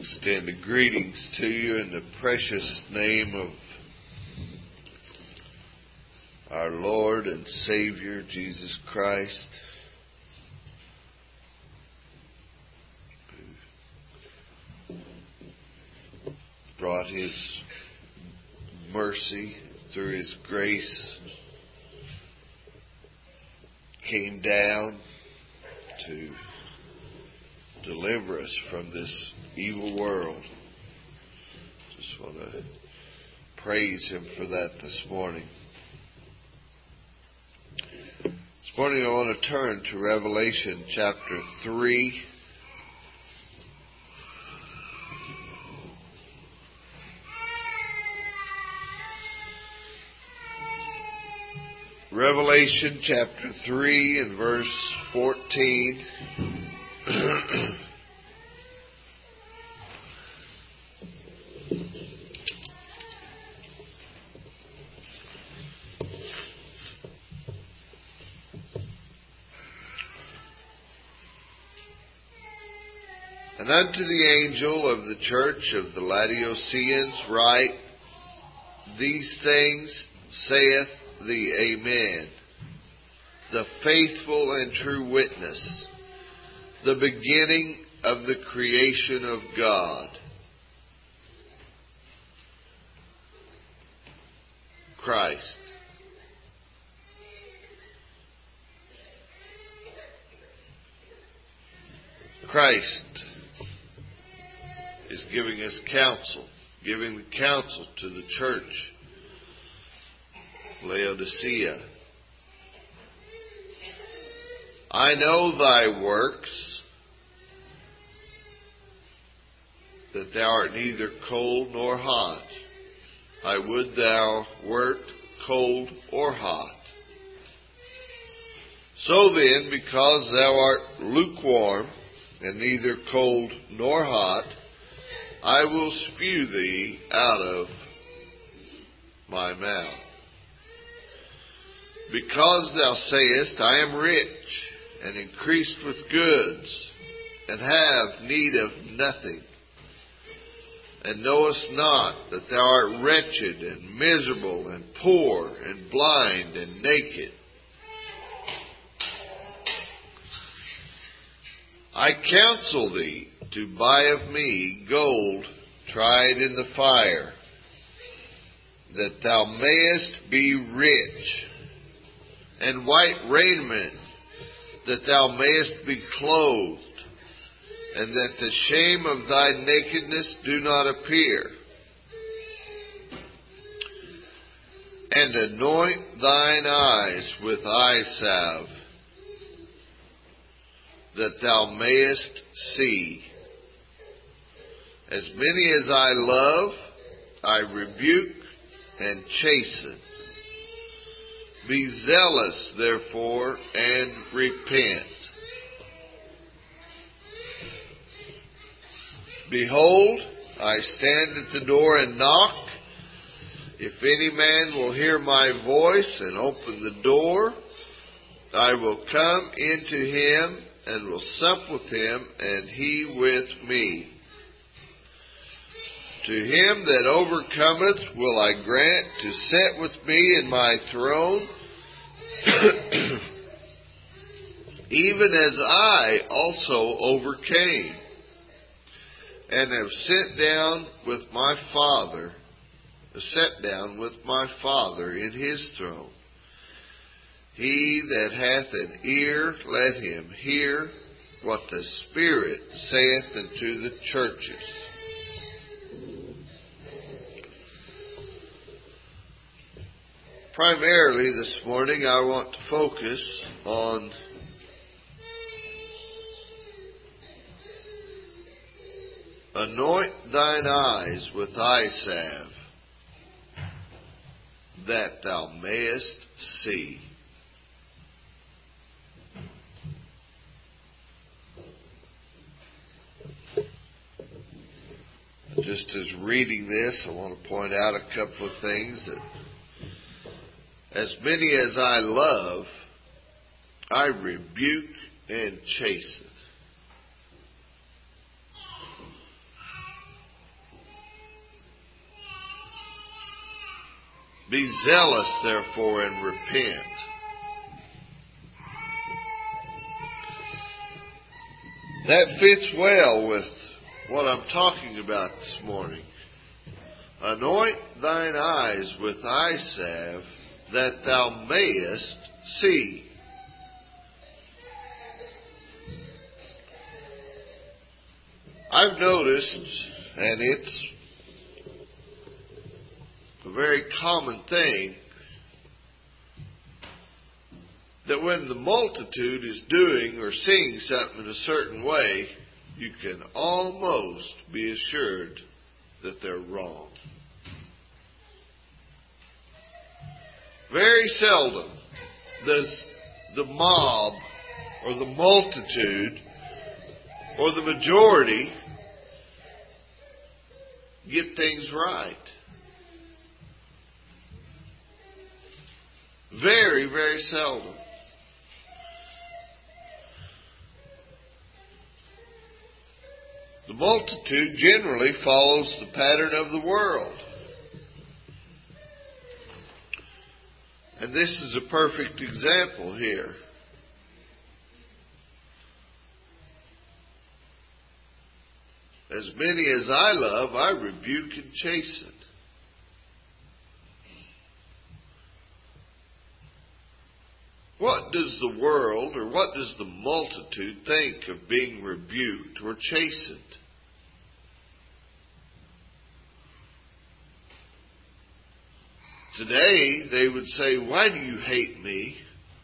Extend greetings to you in the precious name of our Lord and Savior, Jesus Christ, who brought His mercy through His grace, came down to deliver us from this evil world. Just want to praise Him for that this morning. This morning I want to turn to Revelation chapter 3. Revelation chapter 3 and verse 14. And unto the angel of the church of the Laodiceans write, These things saith the Amen, the faithful and true witness, the beginning of the creation of God. Christ. Christ is giving us counsel, giving the counsel to the church, Laodicea. I know thy works, that thou art neither cold nor hot. I would thou wert cold or hot. So then, because thou art lukewarm, and neither cold nor hot, I will spew thee out of my mouth. Because thou sayest, I am rich, and increased with goods, and have need of nothing, and knowest not that thou art wretched, and miserable, and poor, and blind, and naked. I counsel thee to buy of me gold tried in the fire, that thou mayest be rich, and white raiment, that thou mayest be clothed, and that the shame of thy nakedness do not appear. And anoint thine eyes with eye salve, that thou mayest see. As many as I love, I rebuke and chasten. Be zealous, therefore, and repent. Behold, I stand at the door and knock. If any man will hear my voice and open the door, I will come into him and will sup with him, and he with me. To him that overcometh will I grant to sit with me in my throne, even as I also overcame, and have sat down with my Father in his throne. He that hath an ear, let him hear what the Spirit saith unto the churches. Primarily this morning I want to focus on anoint thine eyes with eye salve, that thou mayest see. Just as reading this, I want to point out a couple of things. That as many as I love, I rebuke and chasten. Be zealous, therefore, and repent. That fits well with what I'm talking about this morning. Anoint thine eyes with eye salve, that thou mayest see. I've noticed, and it's a very common thing, that when the multitude is doing or seeing something in a certain way, you can almost be assured that they're wrong. Very seldom does the mob or the multitude or the majority get things right. Very, very seldom. The multitude generally follows the pattern of the world. And this is a perfect example here. As many as I love, I rebuke and chasten. What does the world or what does the multitude think of being rebuked or chastened? Today, they would say, "Why do you hate me?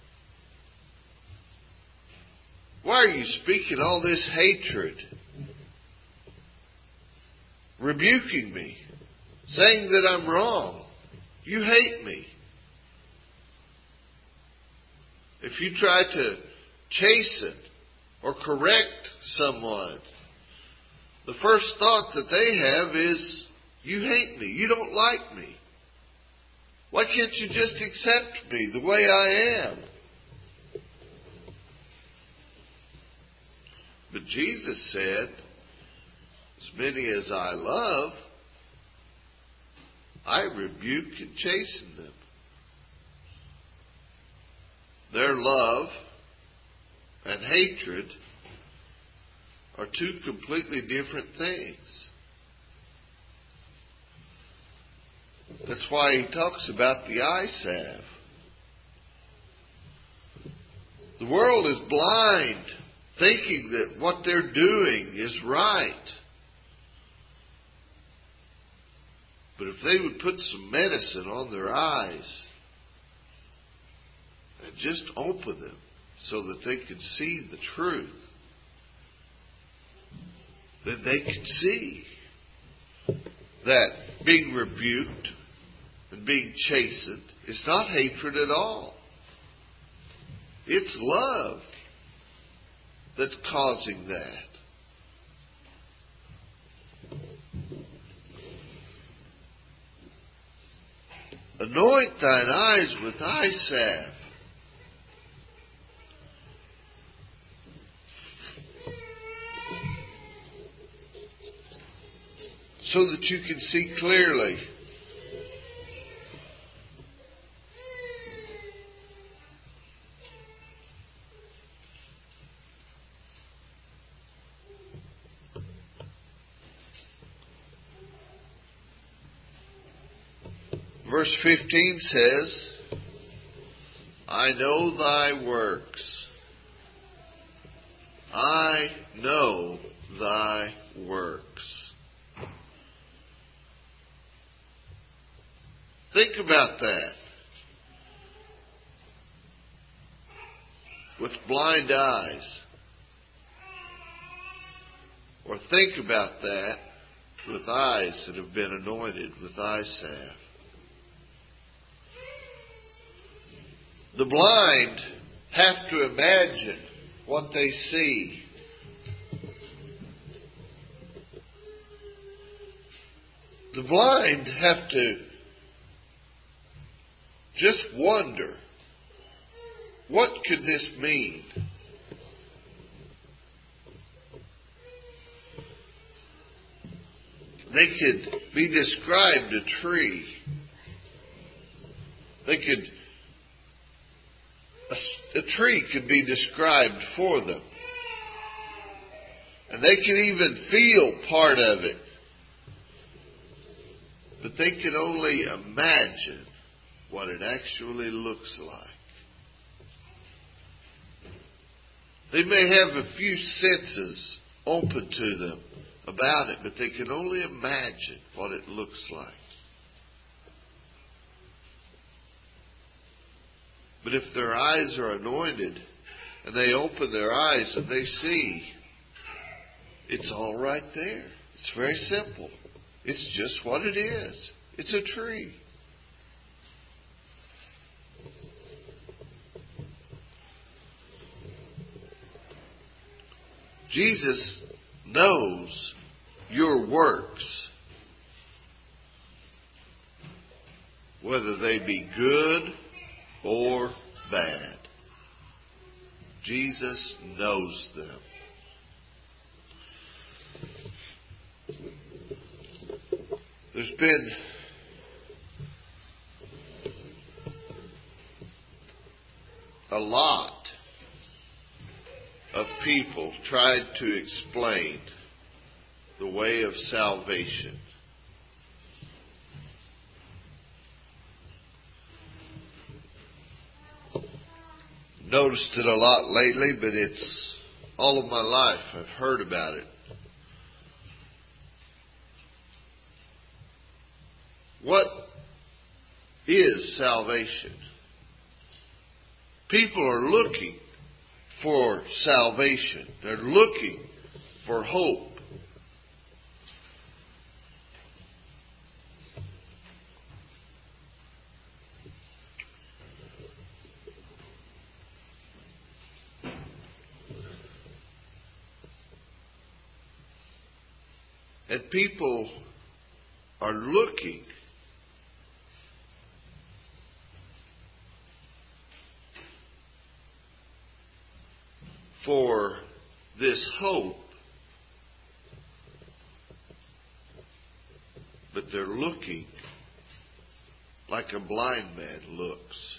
Why are you speaking all this hatred? Rebuking me, saying that I'm wrong. You hate me." If you try to chasten or correct someone, the first thought that they have is, "You hate me. You don't like me. Why can't you just accept me the way I am?" But Jesus said, "As many as I love, I rebuke and chasten them." Their love and hatred are two completely different things. That's why he talks about the eye salve. The world is blind, thinking that what they're doing is right. But if they would put some medicine on their eyes and just open them so that they could see the truth, then they could see that being rebuked and being chastened is not hatred at all. It's love that's causing that. Anoint thine eyes with eye salve. So that you can see clearly. Verse 15 says, "I know thy works. I know thy works." Think about that. With blind eyes. Or think about that with eyes that have been anointed with eye salve. The blind have to imagine what they see. The blind have to just wonder, what could this mean? They could be described a tree A tree could be described for them. And they could even feel part of it. But they can only imagine what it actually looks like. They may have a few senses open to them about it, but they can only imagine what it looks like. But if their eyes are anointed and they open their eyes and they see, it's all right there. It's very simple. It's just what it is. It's a tree. Jesus knows your works, whether they be good or bad. Jesus knows them. There's been a lot of people tried to explain the way of salvation. Noticed it a lot lately, but it's all of my life I've heard about it. What is salvation? People are looking for salvation. They're looking for hope. And people are looking for this hope, but they're looking like a blind man looks.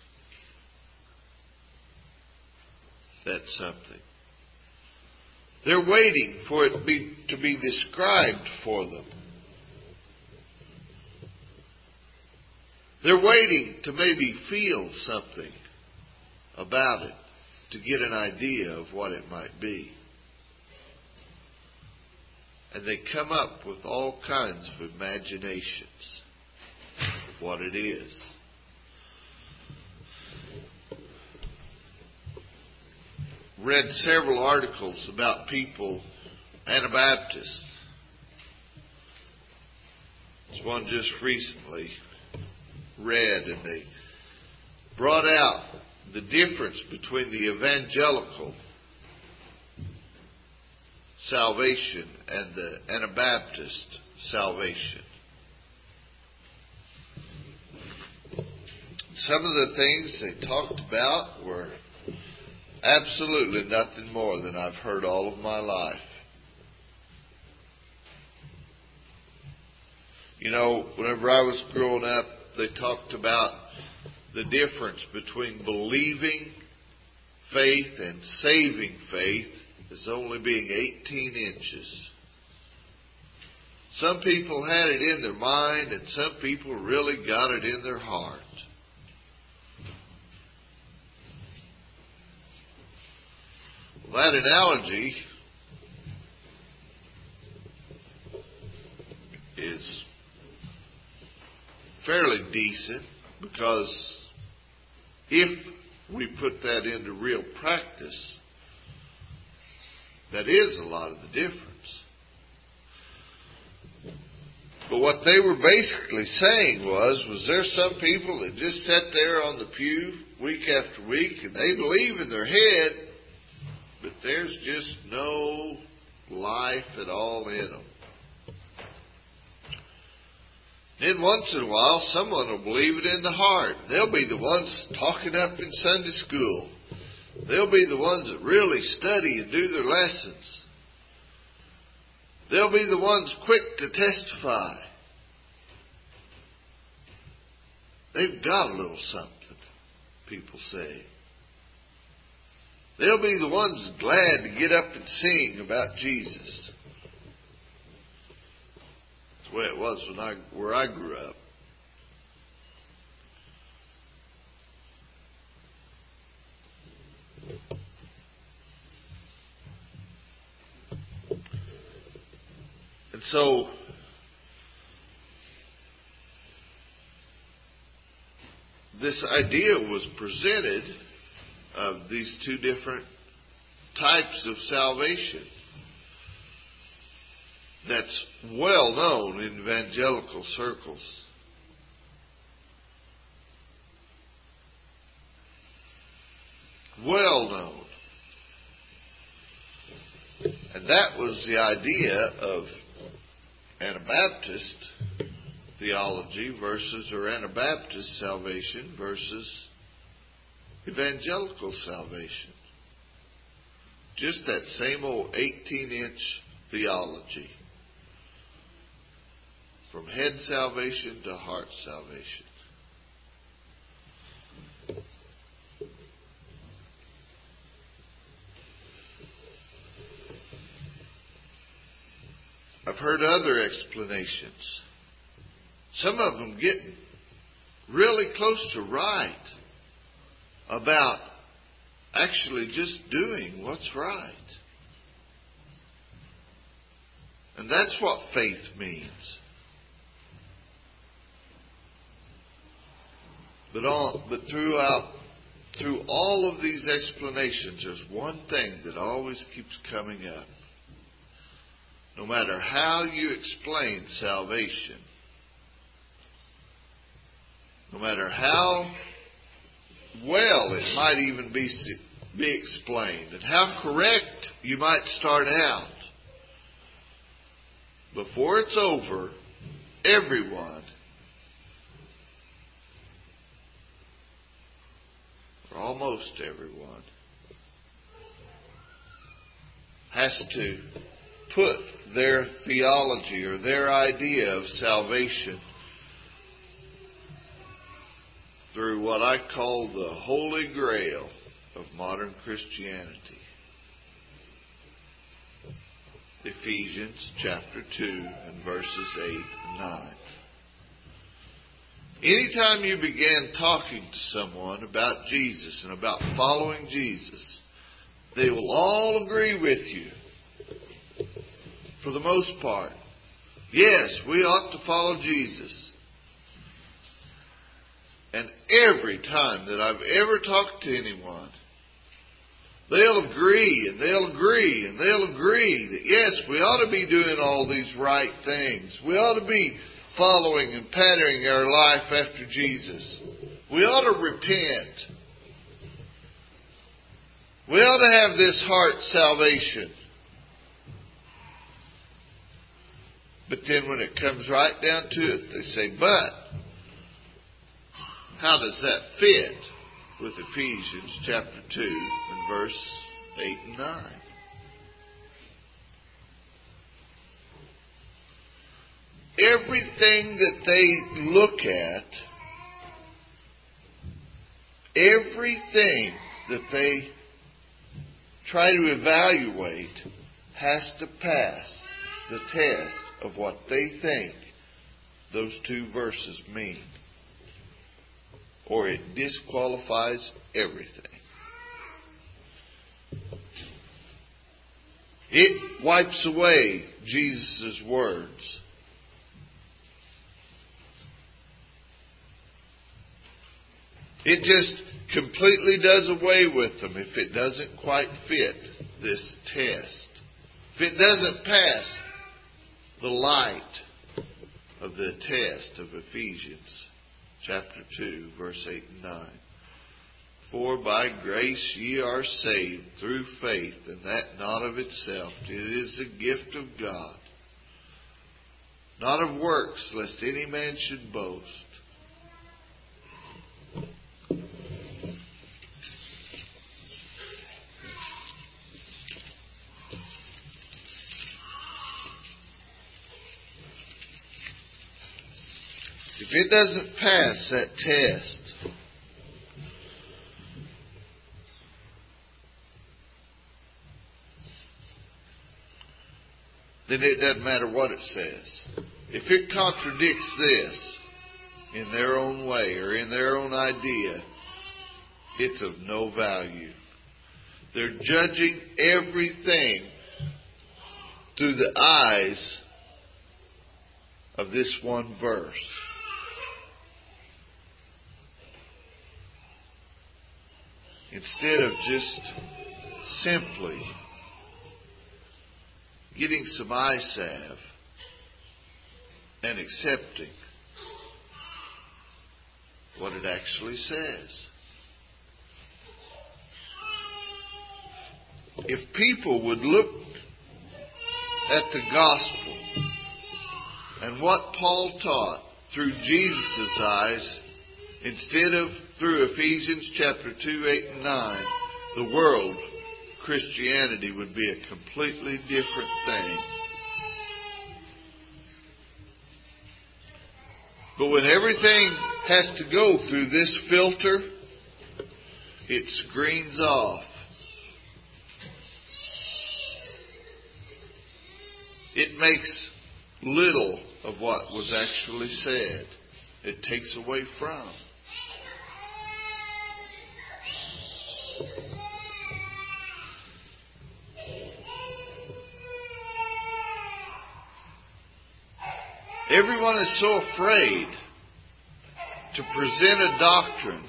That's something. They're waiting for it to be described for them. They're waiting to maybe feel something about it, to get an idea of what it might be. And they come up with all kinds of imaginations of what it is. Read several articles about people, Anabaptists. There's one just recently read, and they brought out the difference between the evangelical salvation and the Anabaptist salvation. Some of the things they talked about were absolutely nothing more than I've heard all of my life. You know, whenever I was growing up, they talked about the difference between believing faith and saving faith as only being 18 inches. Some people had it in their mind, and some people really got it in their heart. Well, that analogy is fairly decent, because if we put that into real practice, that is a lot of the difference. But what they were basically saying was there some people that just sat there on the pew week after week and they believe in their head, but there's just no life at all in them. Then once in a while, someone will believe it in the heart. They'll be the ones talking up in Sunday school. They'll be the ones that really study and do their lessons. They'll be the ones quick to testify. They've got a little something. people say. They'll be the ones glad to get up and sing about Jesus. That's the way it was where I grew up. And so, this idea was presented of these two different types of salvation that's well known in evangelical circles. Well known. And that was the idea of Anabaptist theology or Anabaptist salvation versus evangelical salvation. Just that same old 18-inch theology. From head salvation to heart salvation. I've heard other explanations. Some of them get really close to right about actually just doing what's right. And that's what faith means. But through all of these explanations, there's one thing that always keeps coming up. No matter how you explain salvation, no matter how well it might even be explained, and how correct you might start out, before it's over, everyone, or almost everyone, has to put their theology or their idea of salvation through what I call the Holy Grail of modern Christianity. Ephesians chapter 2 and verses 8 and 9. Anytime you begin talking to someone about Jesus and about following Jesus, they will all agree with you. For the most part. Yes, we ought to follow Jesus. And every time that I've ever talked to anyone, they'll agree and they'll agree and they'll agree that yes, we ought to be doing all these right things. We ought to be following and patterning our life after Jesus. We ought to repent. We ought to have this heart salvation. But then when it comes right down to it, they say, but how does that fit with Ephesians chapter 2 and verse 8 and 9? Everything that they look at, everything that they try to evaluate has to pass the test of what they think those two verses mean. Or it disqualifies everything. It wipes away Jesus' words. It just completely does away with them if it doesn't quite fit this test. If it doesn't pass the light of the test of Ephesians chapter 2, verse 8 and 9. For by grace ye are saved through faith, and that not of itself. It is a gift of God, not of works, lest any man should boast. If it doesn't pass that test, then it doesn't matter what it says. If it contradicts this in their own way or in their own idea, it's of no value. They're judging everything through the eyes of this one verse. Instead of just simply getting some eye salve and accepting what it actually says. If people would look at the gospel and what Paul taught through Jesus' eyes, instead of through Ephesians chapter 2, 8, and 9, the world, Christianity, would be a completely different thing. But when everything has to go through this filter, it screens off. It makes little of what was actually said. It takes away from. Everyone is so afraid to present a doctrine,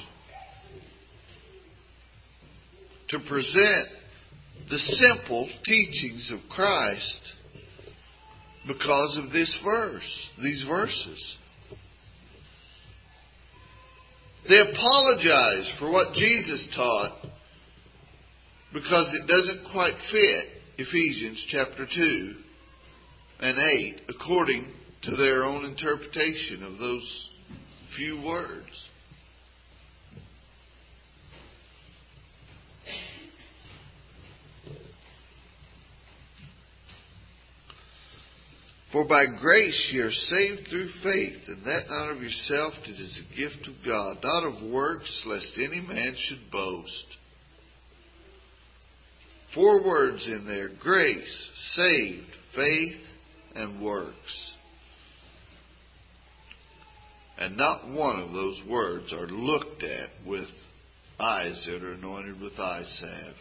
to present the simple teachings of Christ because of this verse, these verses. They apologize for what Jesus taught because it doesn't quite fit Ephesians chapter 2 and 8 according to their own interpretation of those few words. For by grace ye are saved through faith, and that not of yourself, it is a gift of God, not of works, lest any man should boast. 4 words in there: grace, saved, faith, and works. And not one of those words are looked at with eyes that are anointed with eye salve.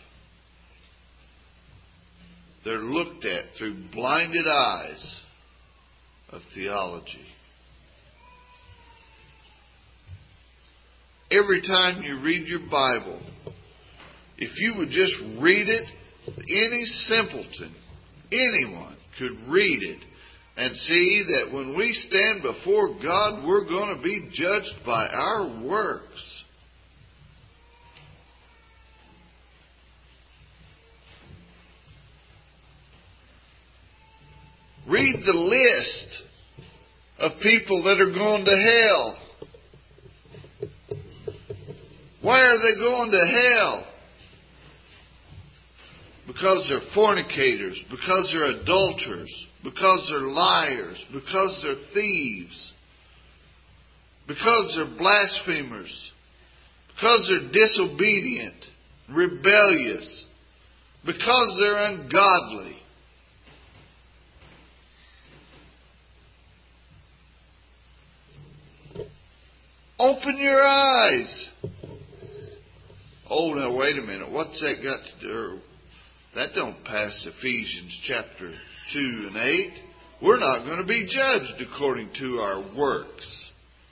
They're looked at through blinded eyes of theology. Every time you read your Bible, if you would just read it, any simpleton, anyone could read it and see that when we stand before God, we're going to be judged by our works. Read the list of people that are going to hell. Why are they going to hell? Because they're fornicators, because they're adulterers, because they're liars, because they're thieves, because they're blasphemers, because they're disobedient, rebellious, because they're ungodly. Open your eyes. Oh, now wait a minute. What's that got to do? That don't pass Ephesians chapter 2 and 8. We're not going to be judged according to our works.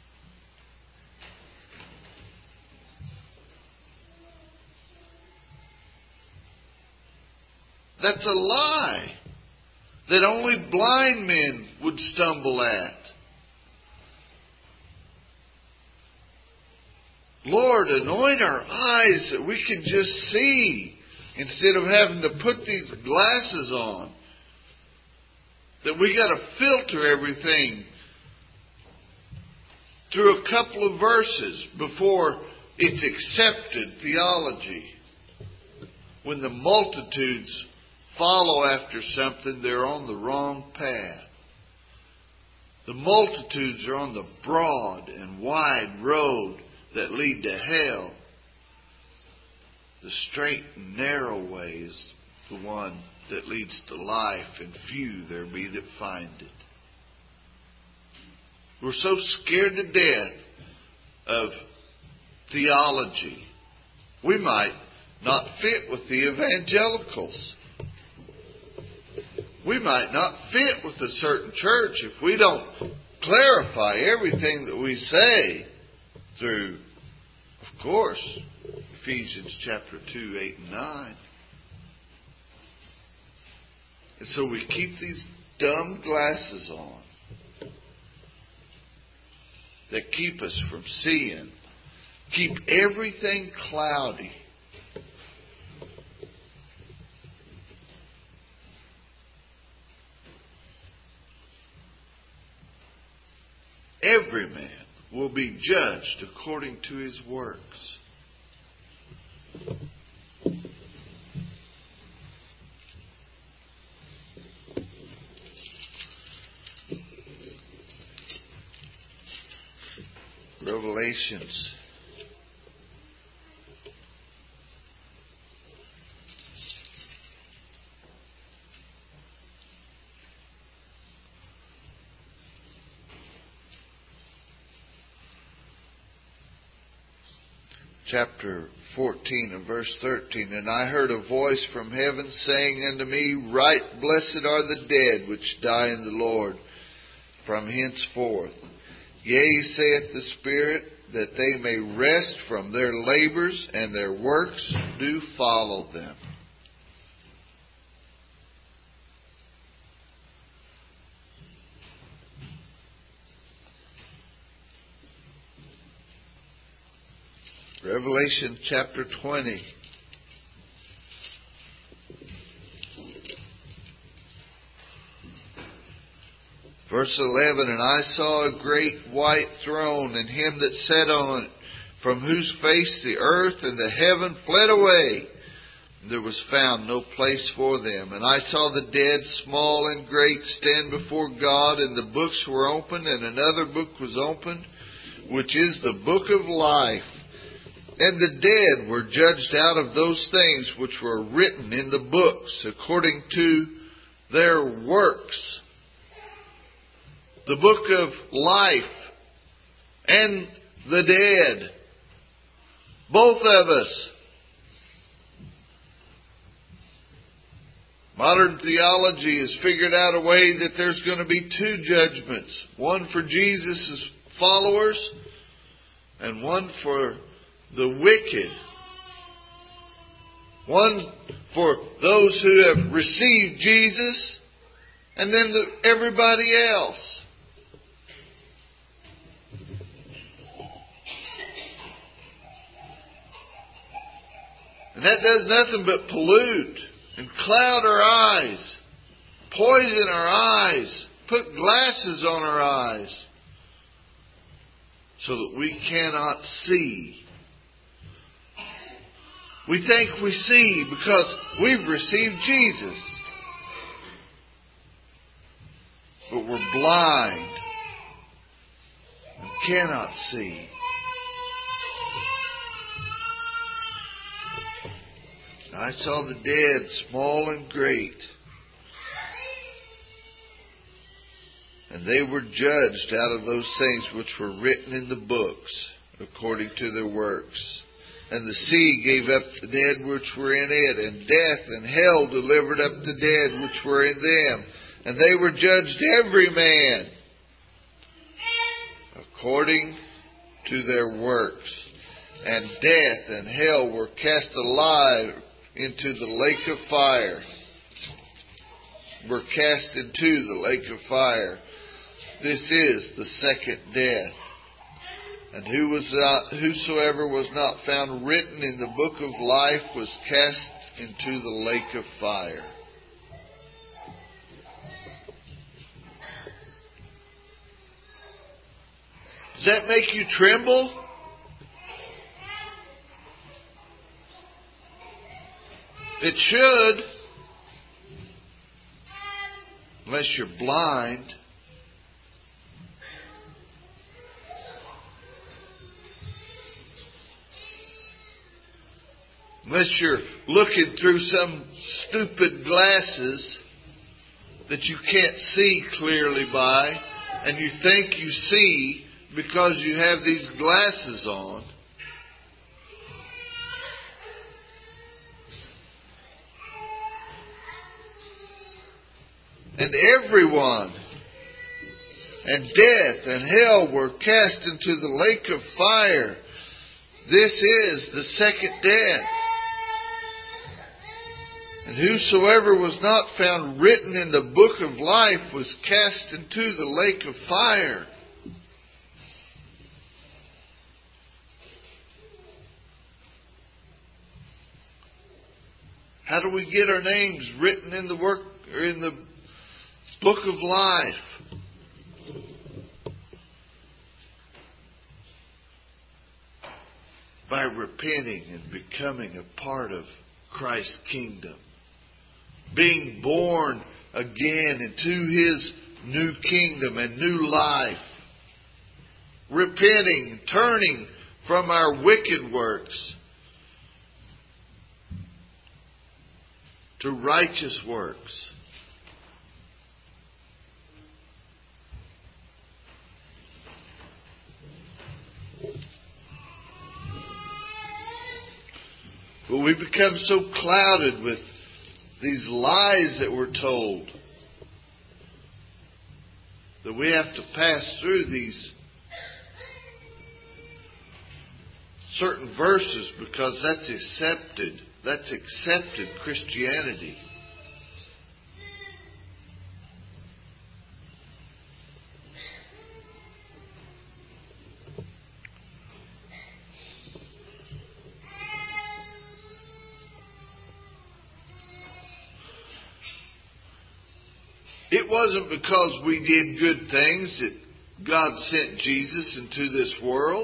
That's a lie that only blind men would stumble at. Lord, anoint our eyes that we can just see instead of having to put these glasses on. That we got to filter everything through a couple of verses before it's accepted theology. When the multitudes follow after something, they're on the wrong path. The multitudes are on the broad and wide road that lead to hell. The straight and narrow way is the one that leads to life, and few there be that find it. We're so scared to death of theology. We might not fit with the evangelicals. We might not fit with a certain church if we don't clarify everything that we say through, of course, Ephesians chapter 2, 8 and 9. And so we keep these dumb glasses on that keep us from seeing, keep everything cloudy. Every man will be judged according to his works. Revelations chapter 14 and verse 13. And I heard a voice from heaven saying unto me, Right blessed are the dead which die in the Lord from henceforth. Yea, saith the Spirit, that they may rest from their labors, and their works do follow them. Revelation chapter 20. Verse 11, And I saw a great white throne, and him that sat on it, from whose face the earth and the heaven fled away. And there was found no place for them. And I saw the dead, small and great, stand before God, and the books were opened, and another book was opened, which is the book of life. And the dead were judged out of those things which were written in the books, according to their works. The book of life and the dead. Both of us. Modern theology has figured out a way that there's going to be two judgments. One for Jesus' followers and one for the wicked. One for those who have received Jesus, and then everybody else. And that does nothing but pollute and cloud our eyes, poison our eyes, put glasses on our eyes, so that we cannot see. We think we see because we've received Jesus. But we're blind and cannot see. I saw the dead, small and great, and they were judged out of those things which were written in the books, according to their works. And the sea gave up the dead which were in it, and death and hell delivered up the dead which were in them. And they were judged every man according to their works. And death and hell were cast alive into the lake of fire. Were cast into the lake of fire. This is the second death. And whosoever was not found written in the book of life was cast into the lake of fire. Does that make you tremble? It should. Unless you're blind. Unless you're looking through some stupid glasses that you can't see clearly by, and you think you see because you have these glasses on. And everyone, and death and hell were cast into the lake of fire. This is the second death. And whosoever was not found written in the book of life was cast into the lake of fire. How do we get our names written in the book of life? By repenting and becoming a part of Christ's kingdom. Being born again into His new kingdom and new life. Repenting, turning from our wicked works to righteous works. But we become so clouded with these lies that we're told that we have to pass through these certain verses because that's accepted. That's accepted Christianity. It wasn't because we did good things that God sent Jesus into this world.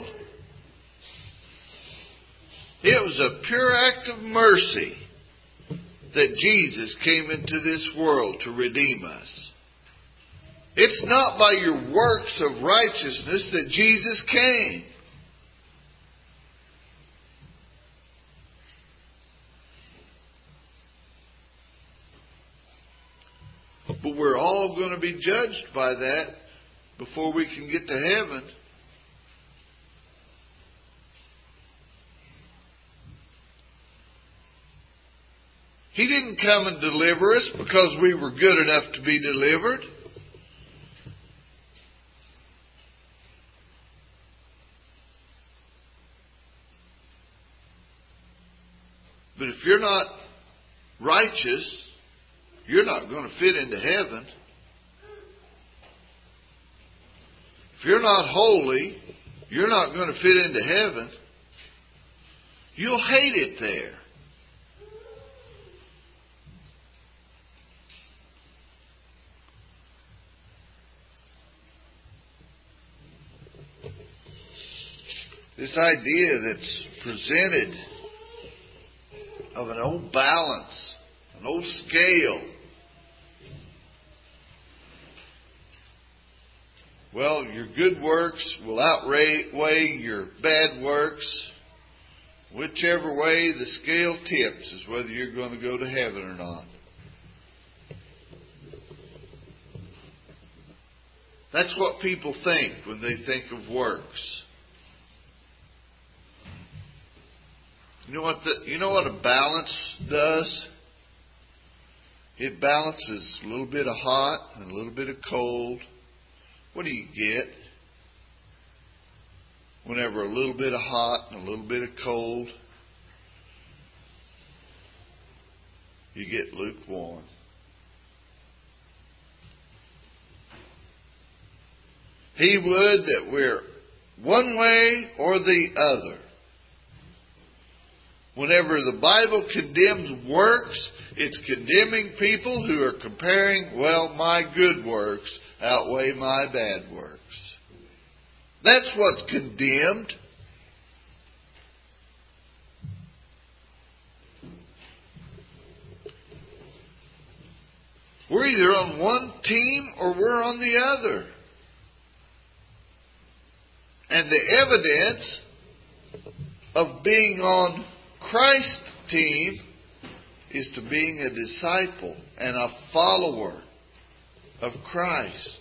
It was a pure act of mercy that Jesus came into this world to redeem us. It's not by your works of righteousness that Jesus came. But we're all going to be judged by that before we can get to heaven. He didn't come and deliver us because we were good enough to be delivered. But if you're not righteous, you're not going to fit into heaven. If you're not holy, you're not going to fit into heaven. You'll hate it there. This idea that's presented of an old balance, an old scale. Well, your good works will outweigh your bad works. Whichever way the scale tips is whether you're going to go to heaven or not. That's what people think when they think of works. You know what a balance does? It balances a little bit of hot and a little bit of cold. What do you get whenever a little bit of hot and a little bit of cold? You get lukewarm. He would that we're one way or the other. Whenever the Bible condemns works, it's condemning people who are comparing, well, my good works outweigh my bad works. That's what's condemned. We're either on one team or we're on the other. And the evidence of being on Christ's team is to being a disciple and a follower of Christ.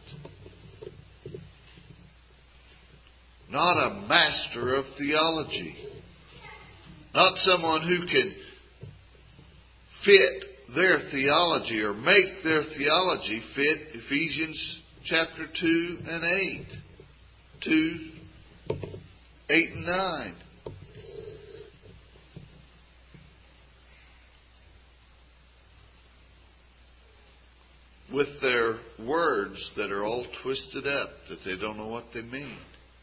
Not a master of theology. Not someone who can fit their theology or make their theology fit Ephesians chapter 2 and 8. 2, 8 and 9. With their words that are all twisted up, that they don't know what they mean.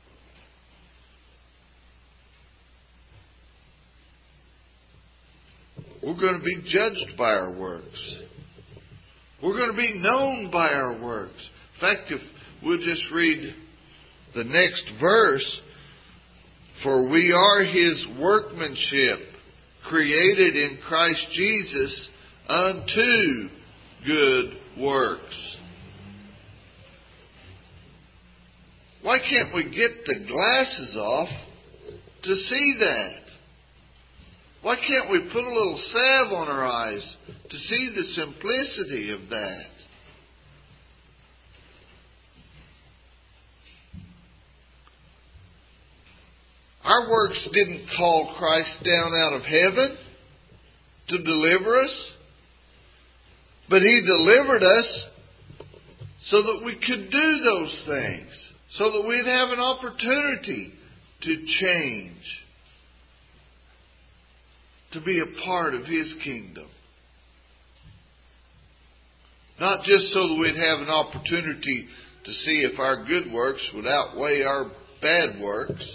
We're going to be judged by our works. We're going to be known by our works. In fact, if we'll just read the next verse, for we are His workmanship, created in Christ Jesus unto good works. Why can't we get the glasses off to see that? Why can't we put a little salve on our eyes to see the simplicity of that? Our works didn't call Christ down out of heaven to deliver us, but He delivered us so that we could do those things, so that we'd have an opportunity to change, to be a part of His kingdom. Not just so that we'd have an opportunity to see if our good works would outweigh our bad works.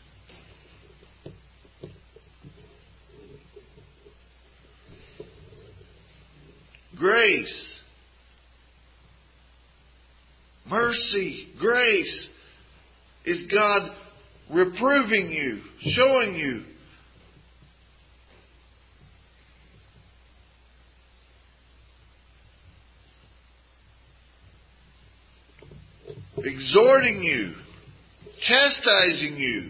Grace, mercy, grace is God reproving you, showing you exhorting you, chastising you.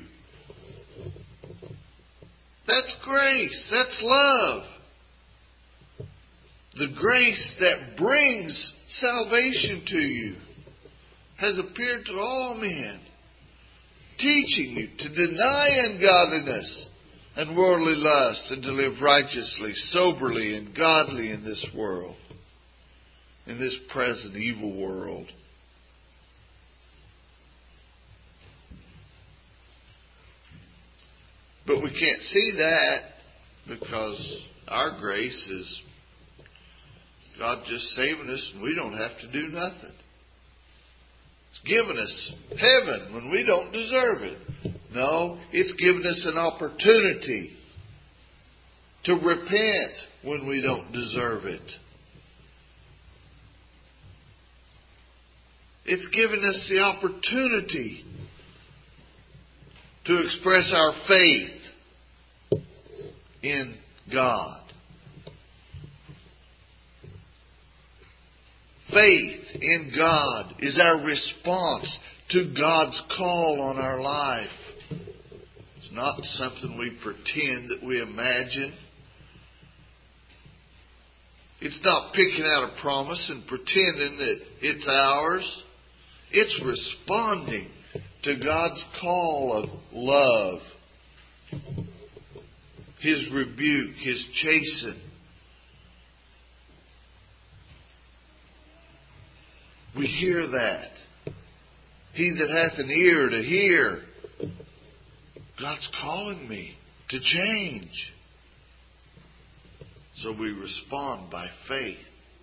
That's grace. That's love. The grace that brings salvation to you has appeared to all men, teaching you to deny ungodliness and worldly lust and to live righteously, soberly, and godly in this world, in this present evil world. But we can't see that because our grace is God just saving us and we don't have to do nothing. It's given us heaven when we don't deserve it. No, it's given us an opportunity to repent when we don't deserve it. It's given us the opportunity to express our faith in God. Faith in God is our response to God's call on our life. It's not something we pretend that we imagine. It's not picking out a promise and pretending that it's ours. It's responding to God's call of love, His rebuke, His chasten. We hear that. He that hath an ear to hear, God's calling me to change. So we respond by faith.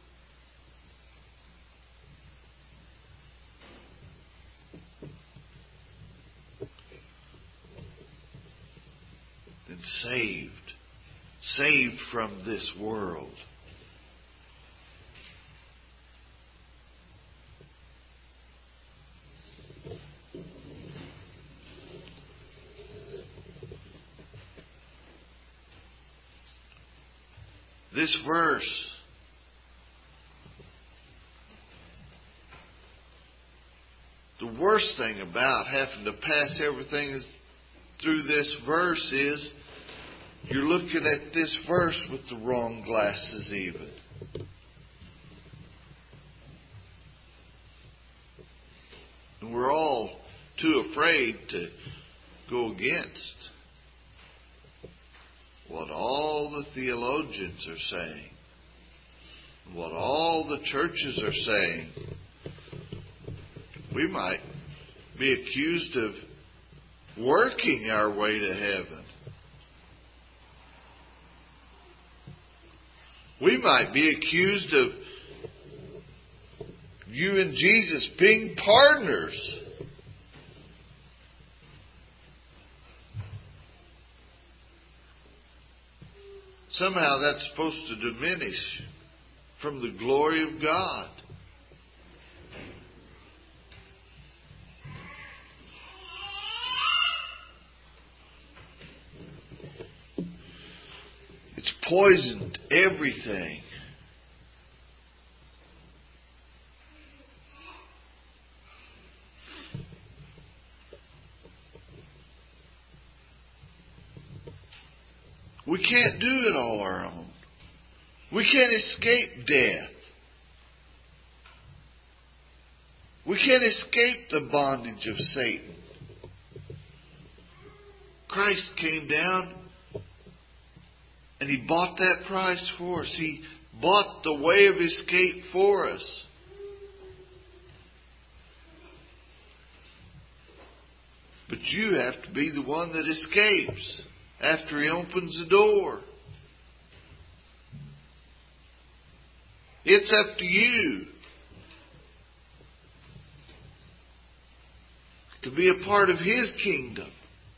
Then saved from this world. This verse the worst thing about having to pass everything through this verse is You're looking at this verse with the wrong glasses even. And we're all too afraid to go against what all the theologians are saying, what all the churches are saying. We might be accused of working our way to heaven. We might be accused of you and Jesus being partners. Somehow that's supposed to diminish from the glory of God. It's poisoned everything. We can't do it all our own. We can't escape death. We can't escape the bondage of Satan. Christ came down and He bought that price for us. He bought the way of escape for us. But you have to be the one that escapes after He opens the door. It's up to you to be a part of His kingdom.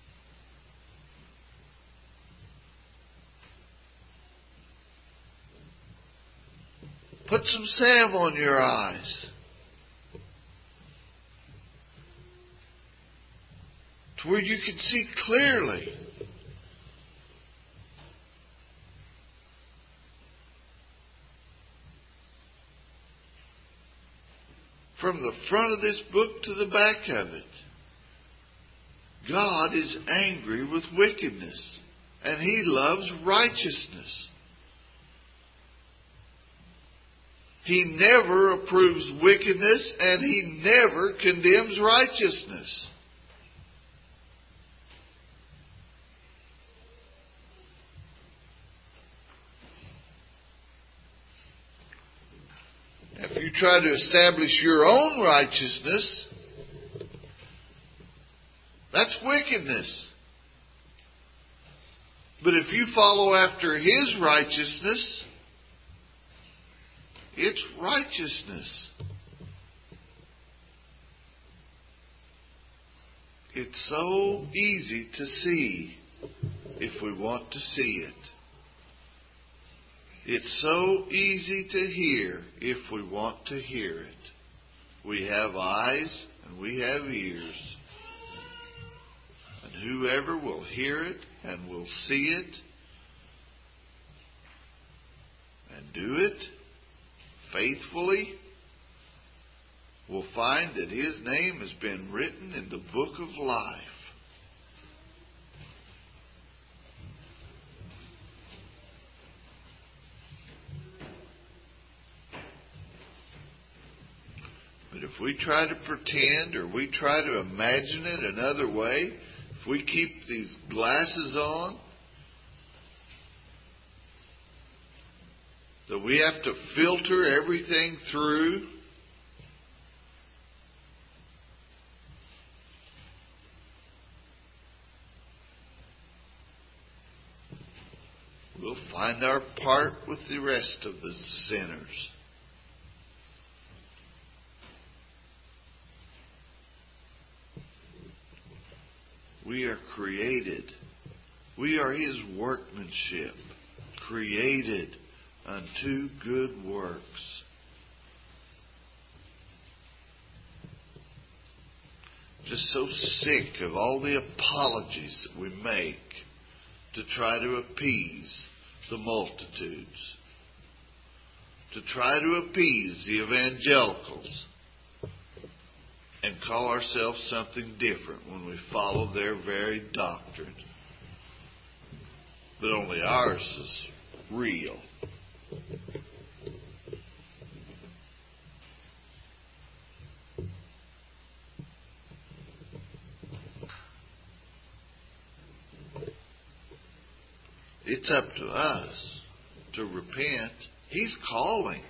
Put some salve on your eyes to where you can see clearly. From the front of this book to the back of it, God is angry with wickedness, and He loves righteousness. He never approves wickedness, and He never condemns righteousness. If you try to establish your own righteousness, that's wickedness. But if you follow after His righteousness, it's righteousness. It's so easy to see if we want to see it. It's so easy to hear if we want to hear it. We have eyes and we have ears. And whoever will hear it and will see it and do it faithfully will find that his name has been written in the book of life. But if we try to pretend or we try to imagine it another way, if we keep these glasses on, that we have to filter everything through, we'll find our part with the rest of the sinners. We are created. We are His workmanship, created unto good works. Just so sick of all the apologies that we make to try to appease the multitudes, to try to appease the evangelicals, and call ourselves something different when we follow their very doctrine. But only ours is real. It's up to us to repent. He's calling.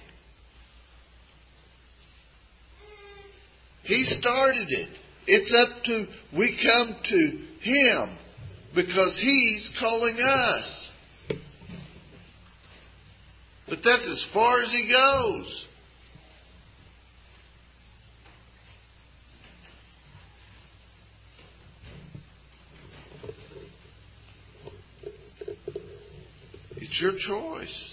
He started it. It's up to, we come to Him because He's calling us. But that's as far as He goes. It's your choice.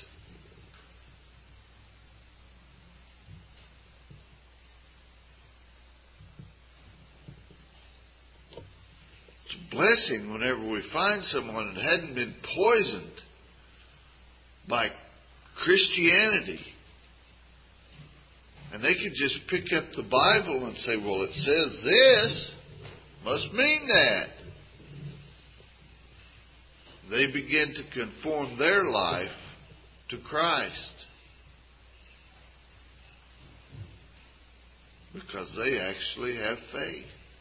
Blessing whenever we find someone that hadn't been poisoned by Christianity. And they could just pick up the Bible and say, well, it says this. Must mean that. They begin to conform their life to Christ. Because they actually have faith.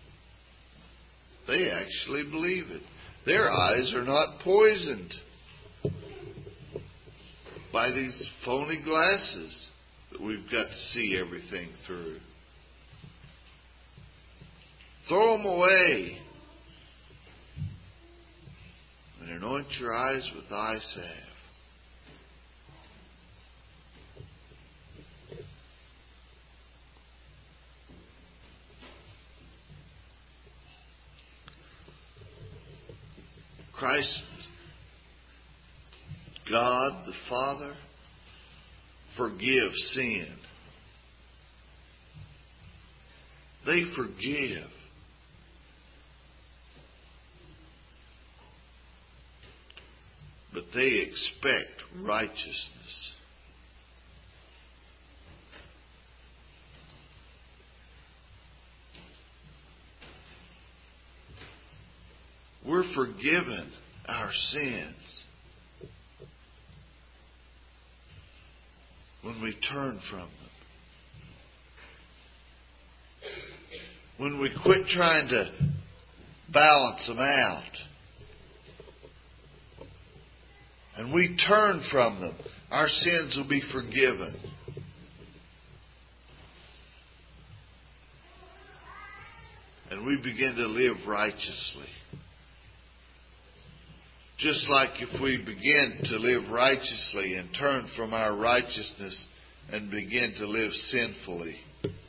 They actually believe it. Their eyes are not poisoned by these phony glasses that we've got to see everything through. Throw them away and anoint your eyes with eye salve. Christ, God the Father, forgives sin. They forgive. But they expect righteousness. We're forgiven our sins when we turn from them. When we quit trying to balance them out. And we turn from them, our sins will be forgiven. And we begin to live righteously. Just like if we begin to live righteously and turn from our righteousness and begin to live sinfully.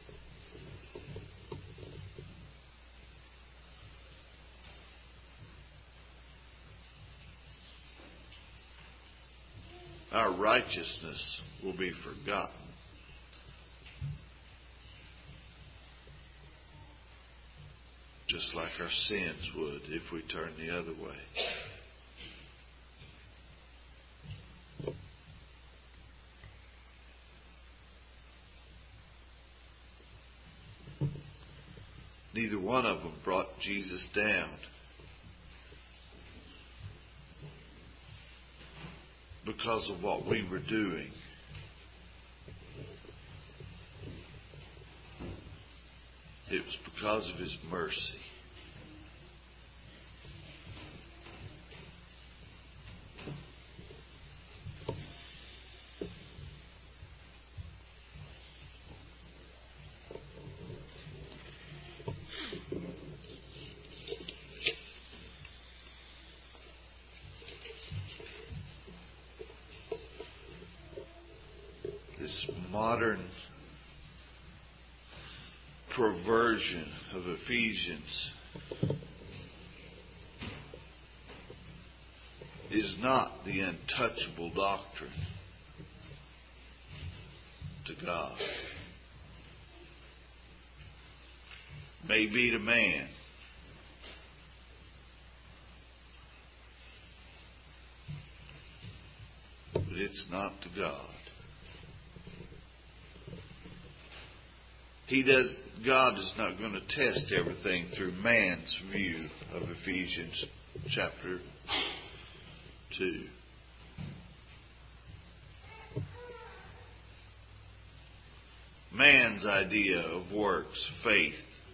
Our righteousness will be forgotten. Just like our sins would if we turn the other way. Neither one of them brought Jesus down. Because of what we were doing. It was because of His mercy. This modern perversion of Ephesians is not the untouchable doctrine to God. May be to man, but it's not to God. God is not going to test everything through man's view of Ephesians chapter 2. Man's idea of works, faith,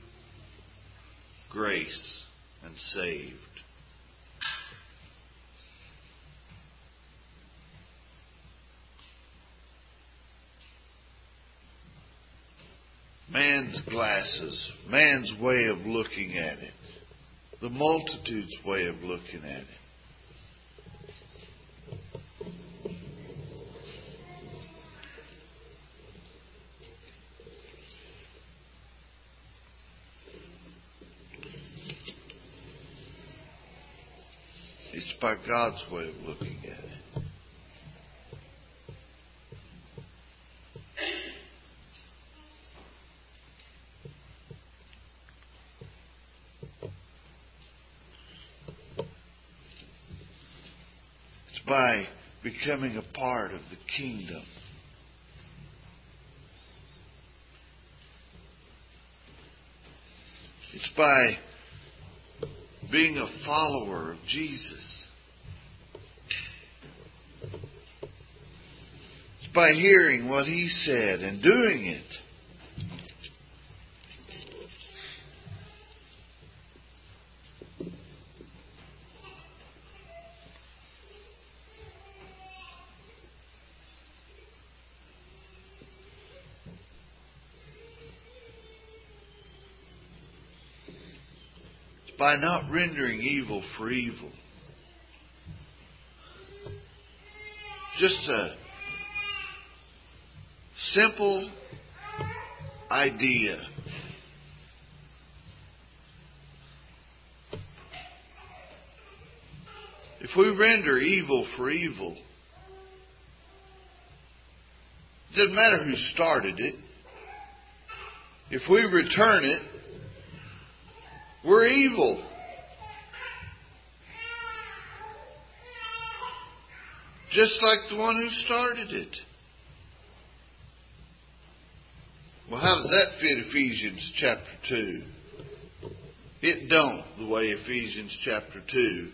grace, and saved. Man's glasses, man's way of looking at it, the multitude's way of looking at it. It's by God's way of looking at it. It's by becoming a part of the kingdom. It's by being a follower of Jesus. It's by hearing what He said and doing it. By not rendering evil for evil. Just a simple idea. If we render evil for evil, it doesn't matter who started it. If we return it, we're evil. Just like the one who started it. Well, how does that fit Ephesians chapter 2? It don't, the way Ephesians chapter 2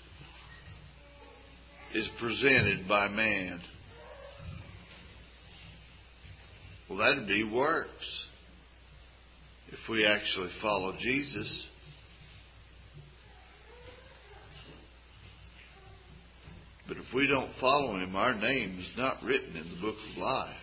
is presented by man. Well, that'd be works. If we actually follow Jesus. But if we don't follow Him, our name is not written in the book of life.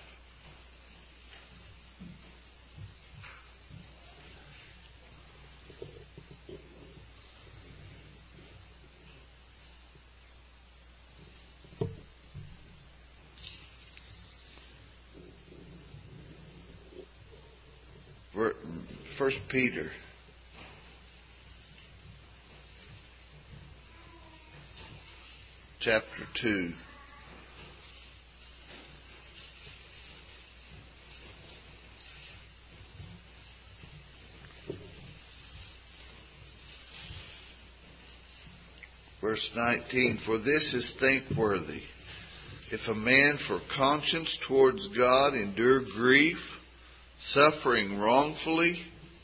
First Peter chapter 2. Verse 19, for this is thankworthy, if a man for conscience towards God endure grief, suffering wrongfully.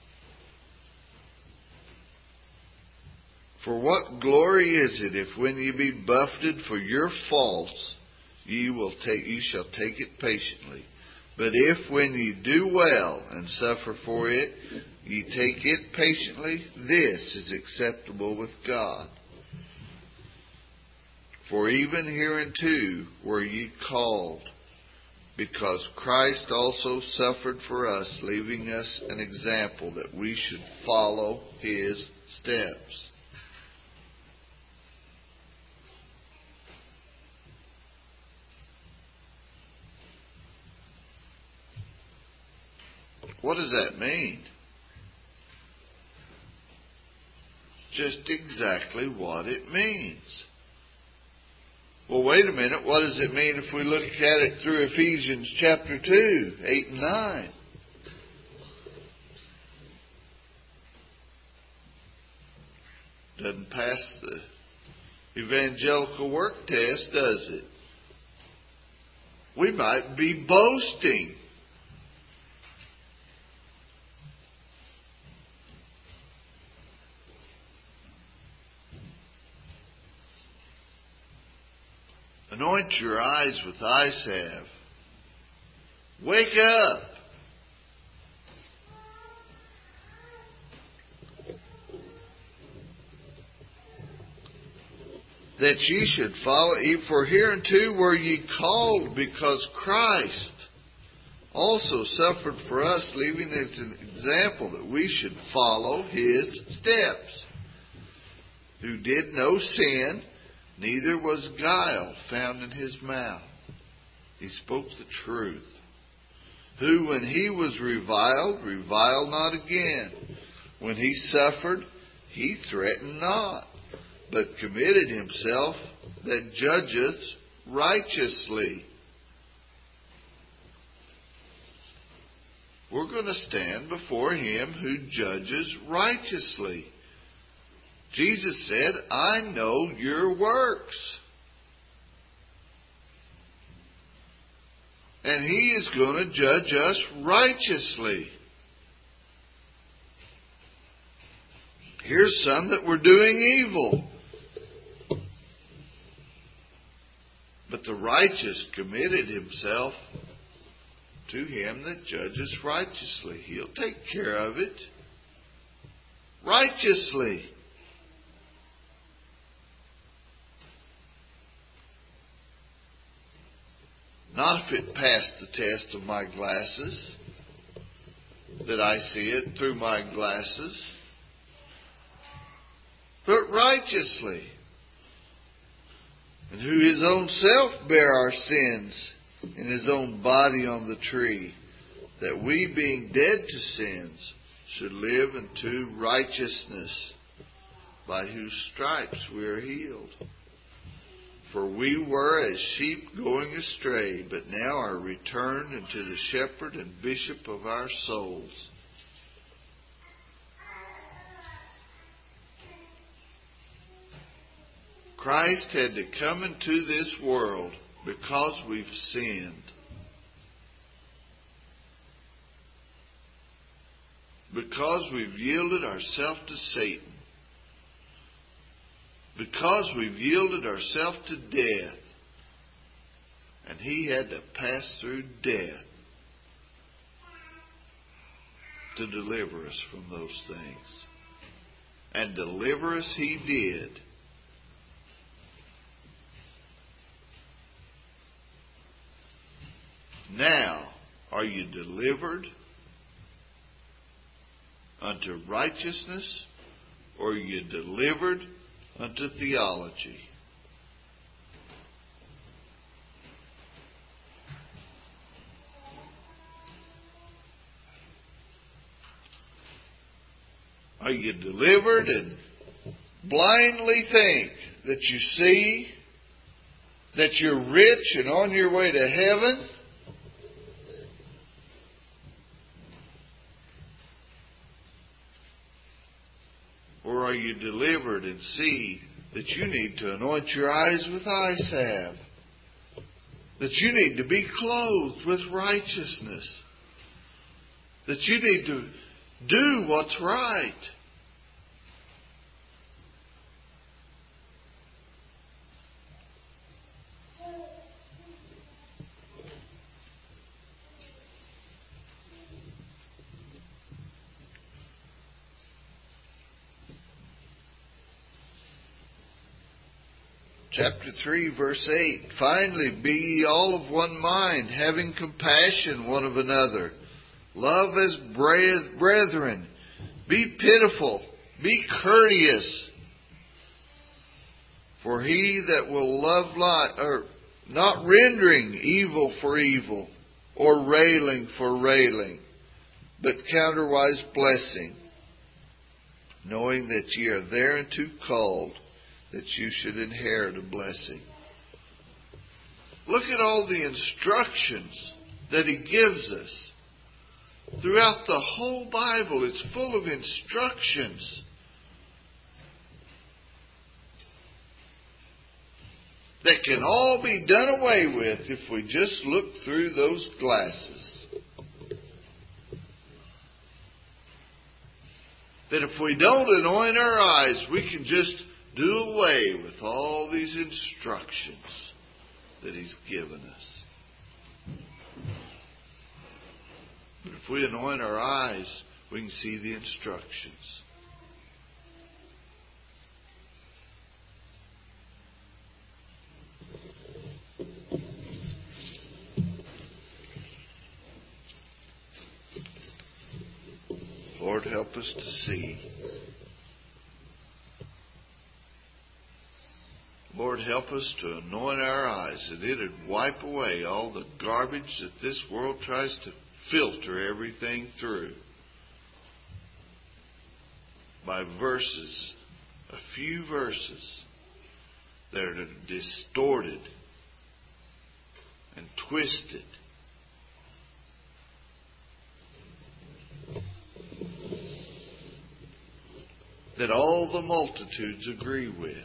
For what glory is it if when ye be buffeted for your faults, ye shall take it patiently? But if when ye do well and suffer for it, ye take it patiently, this is acceptable with God. For even hereunto were ye called, because Christ also suffered for us, leaving us an example that we should follow His steps. What does that mean? Just exactly what it means. Well, wait a minute. What does it mean if we look at it through Ephesians chapter 2, 8 and 9? Doesn't pass the evangelical work test, does it? We might be boasting. Anoint your eyes with eye salve. Wake up. That ye should follow, for hereunto were ye called, because Christ also suffered for us, leaving us an example that we should follow His steps, who did no sin, neither was guile found in His mouth. He spoke the truth. Who, when He was reviled not again. When He suffered, He threatened not, but committed Himself that judgeth righteously. We're going to stand before Him who judges righteously. Jesus said, I know your works. And He is going to judge us righteously. Here's some that were doing evil. But the righteous committed himself to Him that judges righteously. He'll take care of it righteously. Not if it passed the test of my glasses, that I see it through my glasses, but righteously. And who His own self bare our sins in His own body on the tree, that we, being dead to sins, should live unto righteousness, by whose stripes we are healed. For we were as sheep going astray, but now are returned unto the shepherd and bishop of our souls. Christ had to come into this world because we've sinned. Because we've yielded ourselves to Satan. Because we've yielded ourselves to death. And He had to pass through death to deliver us from those things. And deliver us He did. Now, are you delivered unto righteousness, or are you delivered unto theology? Are you delivered and blindly think that you see that you're rich and on your way to heaven? Or are you delivered and see that you need to anoint your eyes with eye salve? That you need to be clothed with righteousness? That you need to do what's right? Chapter 3, verse 8. Finally, be ye all of one mind, having compassion one of another. Love as brethren. Be pitiful. Be courteous. For he that will love not rendering evil for evil, or railing for railing, but counterwise blessing, knowing that ye are thereunto called, that you should inherit a blessing. Look at all the instructions that He gives us. Throughout the whole Bible, it's full of instructions. That can all be done away with if we just look through those glasses. That if we don't anoint our eyes, we can just do away with all these instructions. that He's given us. But if we anoint our eyes, we can see the instructions. Lord, help us to see. Lord, help us to anoint our eyes, that it would wipe away all the garbage that this world tries to filter everything through by verses, a few verses that are distorted and twisted. That all the multitudes agree with.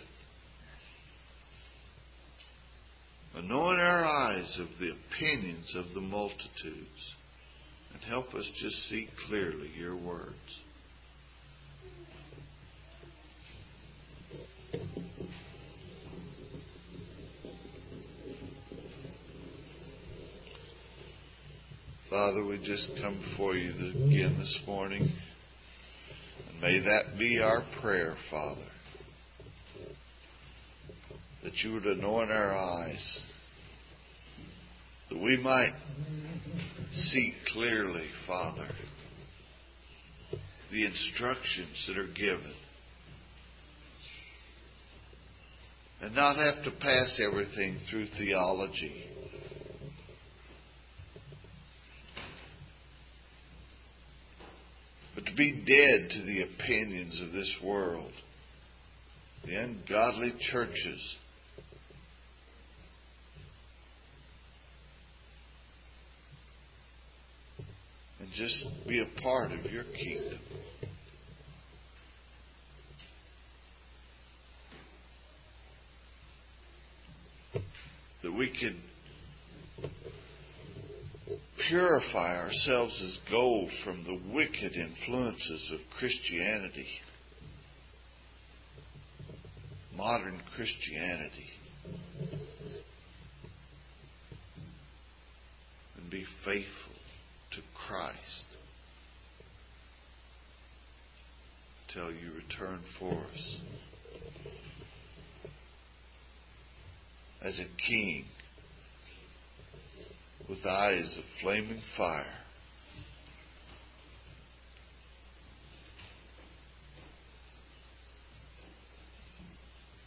Anoint our eyes of the opinions of the multitudes and help us just see clearly your words. Father, we just come before you again this morning. And may that be our prayer, Father. That you would anoint our eyes. That we might see clearly, Father, the instructions that are given. And not have to pass everything through theology. But to be dead to the opinions of this world, the ungodly churches, and just be a part of your kingdom. That we could purify ourselves as gold from the wicked influences of Christianity, modern Christianity, and be faithful to Christ till you return for us as a king with eyes of flaming fire.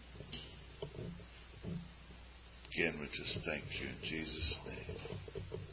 Again, we just thank you in Jesus' name.